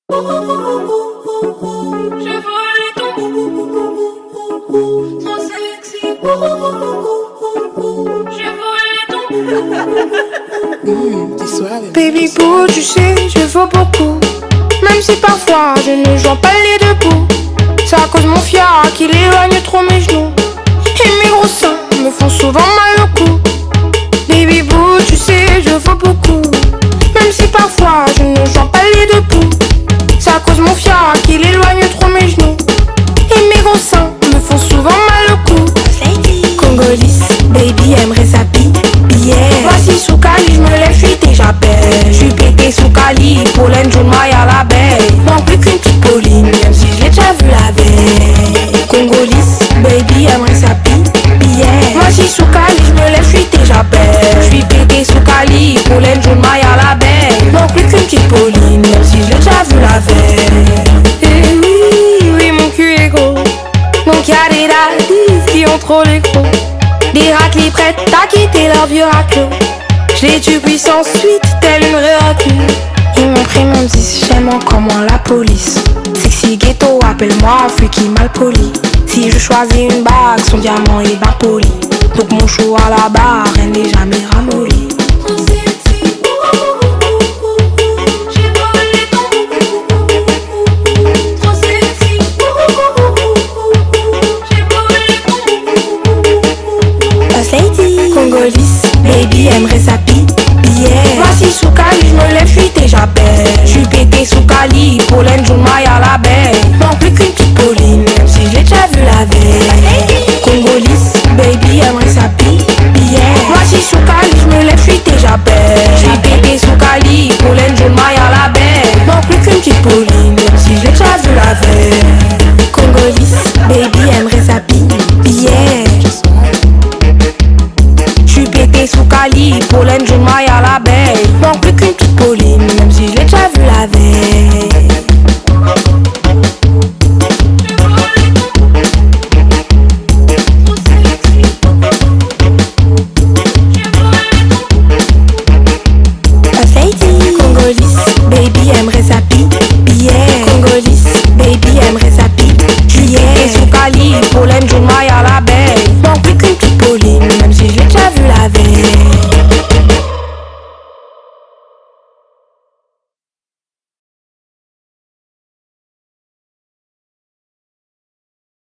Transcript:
Baby boo, tu sais, je vaux beaucoup. Même si parfois je ne joue pas les deux bouts. C'est à cause de mon fiat qu'il éloigne trop mes genoux. Et mes gros seins me font souvent mal au cou. Baby boo, tu sais, je vaux beaucoup. Même si parfois je ne joue pas les deux bouts. C'est à cause de mon fiat qu'il éloigne trop mes genoux. Et mes gros seins me font souvent mal au cou. Congolise, baby aimerait sa bille. Voici sous Cali, je me lève, je suis déjà belle. Je suis pété sous Cali, pollen, jaune, maille à l'abeille. Manque plus qu'une petite Pauline, même si je l'ai déjà vu la veille. Congolise, baby aimerait sa bille. Voici sous Cali, je me lève, je suis déjà belle. Je suis pété sous Cali, pollen, jaune, maille à l'abeille. Manque plus qu'une petite Pauline, même si je l'ai déjà vu la veille. Et oui, oui, mon cul est gros. Donc y'a des daddies qui ont trop les gros. Des raclis prêtes à quitter leur vieux raclo. Je les tue puissance suite, telle une réaclue. Ils m'ont pris mon 10, j'aime encore moins la police. Sexy ghetto, appelle-moi freaky mal poli. Si je choisis une bague, son diamant est bien poli. Donc mon show à la barre, elle n'est jamais ramollie. Congolise, baby aimerait sa bille. Voici sous Cali, je me lève, je suis déjà belle. Je suis pété sous Cali, pollen, jaune, maille à l'abeille. Manque plus qu'une petite Pauline, même si je l'ai déjà vu la veille. Congolise, baby aimerait sa bille. Voici sous Cali, je me lève, je suis déjà belle. Je suis pété sous Cali, pollen, jaune, maille à l'abeille. Manque plus qu'une petite Pauline.